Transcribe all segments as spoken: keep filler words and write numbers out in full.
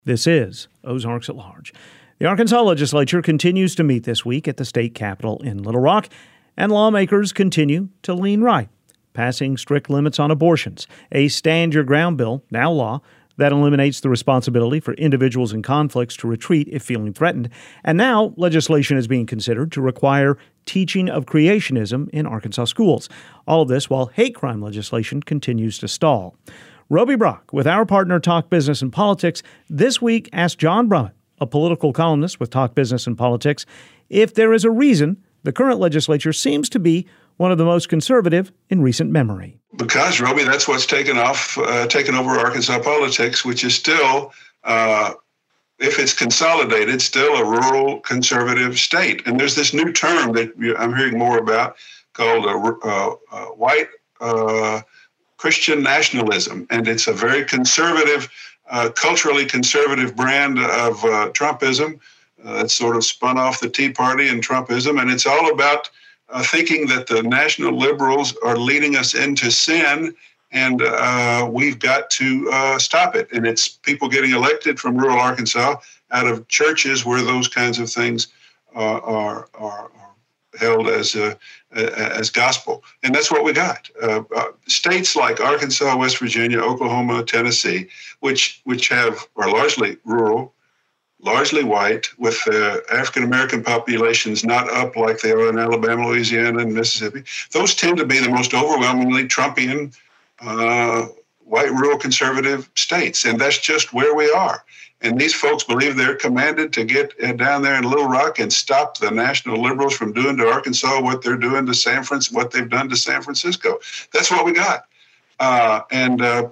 This is Ozarks at Large. The Arkansas legislature continues to meet this week at the state capitol in Little Rock, and lawmakers continue to lean right, passing strict limits on abortions, a stand-your-ground bill, now law, that eliminates the responsibility for individuals in conflicts to retreat if feeling threatened. And now legislation is being considered to require teaching of creationism in Arkansas schools. All of this while hate crime legislation continues to stall. Roby Brock, with our partner Talk Business and Politics, this week asked John Brummett, a political columnist with Talk Business and Politics, if there is a reason the current legislature seems to be one of the most conservative in recent memory. Because, Roby, that's what's taken off, uh, taken over Arkansas politics, which is still, uh, if it's consolidated, still a rural conservative state. And there's this new term that I'm hearing more about called a, uh, uh, white uh, Christian nationalism. And it's a very conservative, uh, culturally conservative brand of uh, Trumpism uh, that's sort of spun off the Tea Party and Trumpism. And it's all about Uh, thinking that the national liberals are leading us into sin, and uh, we've got to uh, stop it. And it's people getting elected from rural Arkansas out of churches where those kinds of things uh, are, are, are held as uh, as gospel. And that's what we got. Uh, uh, states like Arkansas, West Virginia, Oklahoma, Tennessee, which which have are largely rural, largely white, with uh, African-American populations not up like they are in Alabama, Louisiana, and Mississippi. Those tend to be the most overwhelmingly Trumpian, uh, white, rural conservative states. And that's just where we are. And these folks believe they're commanded to get uh, down there in Little Rock and stop the national liberals from doing to Arkansas what they're doing to San Francisco, what they've done to San Francisco. That's what we got. Uh, and uh,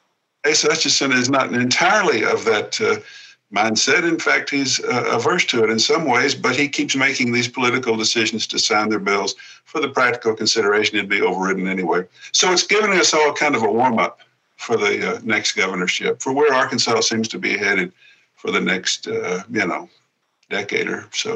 Asa Hutchinson is not entirely of that uh, mindset. In fact, he's uh, averse to it in some ways, but he keeps making these political decisions to sign their bills for the practical consideration it'd be overridden anyway. So it's giving us all kind of a warm-up for the uh, next governorship, for where Arkansas seems to be headed for the next, uh, you know, decade or so.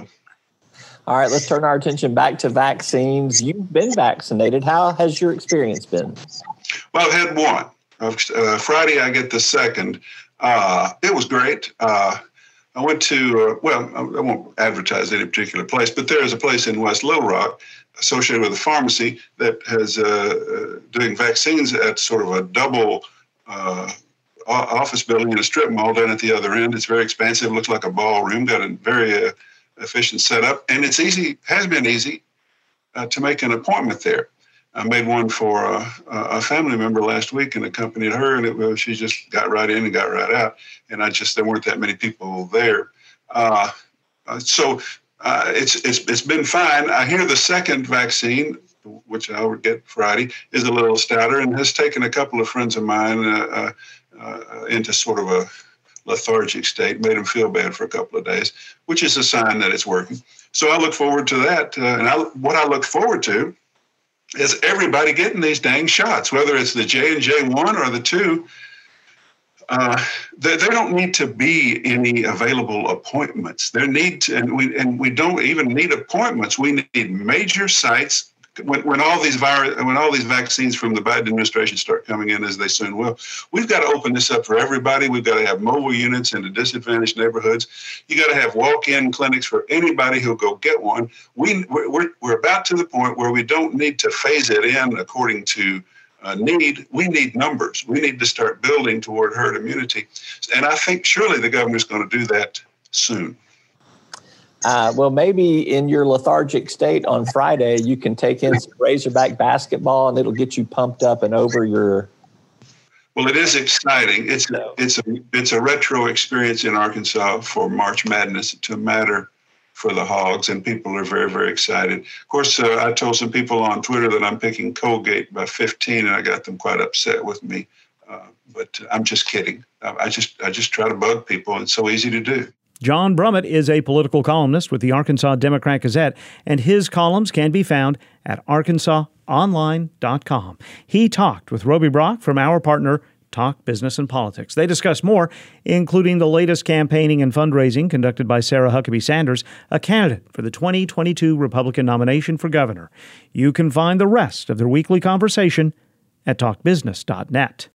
All right, let's turn our attention back to vaccines. You've been vaccinated. How has your experience been? Well, I've had one. Uh, Friday, I get the second. Uh, it was great. Uh, I went to, uh, well, I, I won't advertise any particular place, but there is a place in West Little Rock associated with a pharmacy that has uh, doing vaccines at sort of a double uh, office building in a strip mall down at the other end. It's very expansive, looks like a ballroom, got a very uh, efficient setup, and it's easy, has been easy uh, to make an appointment there. I made one for a, a family member last week and accompanied her, and it was, she just got right in and got right out. And I just, there weren't that many people there. Uh, uh, so uh, it's, it's it's been fine. I hear the second vaccine, which I would get Friday, is a little stouter and has taken a couple of friends of mine uh, uh, into sort of a lethargic state, made them feel bad for a couple of days, which is a sign that it's working. So I look forward to that. Uh, and I, what I look forward to is everybody getting these dang shots, whether it's the J and J one or the two. Uh, there, there don't need to be any available appointments. There need to, and we and we don't even need appointments. We need major sites. When, when all these virus, when all these vaccines from the Biden administration start coming in, as they soon will, we've got to open this up for everybody. We've got to have mobile units in the disadvantaged neighborhoods. You got to have walk-in clinics for anybody who'll go get one. We we're we're about to the point where we don't need to phase it in according to uh, need. We need numbers. We need to start building toward herd immunity, and I think surely the governor's going to do that soon. Uh, well, maybe in your lethargic state on Friday, you can take in some Razorback basketball, and it'll get you pumped up and over your. Well, it is exciting. It's no. it's a it's a retro experience in Arkansas for March Madness to matter for the Hogs, and people are very, very excited. Of course, uh, I told some people on Twitter that I'm picking Colgate by fifteen, and I got them quite upset with me. Uh, but I'm just kidding. I, I just I just try to bug people. It's so easy to do. John Brummett is a political columnist with the Arkansas Democrat-Gazette, and his columns can be found at arkansas online dot com. He talked with Roby Brock from our partner, Talk Business and Politics. They discuss more, including the latest campaigning and fundraising conducted by Sarah Huckabee Sanders, a candidate for the twenty twenty-two Republican nomination for governor. You can find the rest of their weekly conversation at talk business dot net.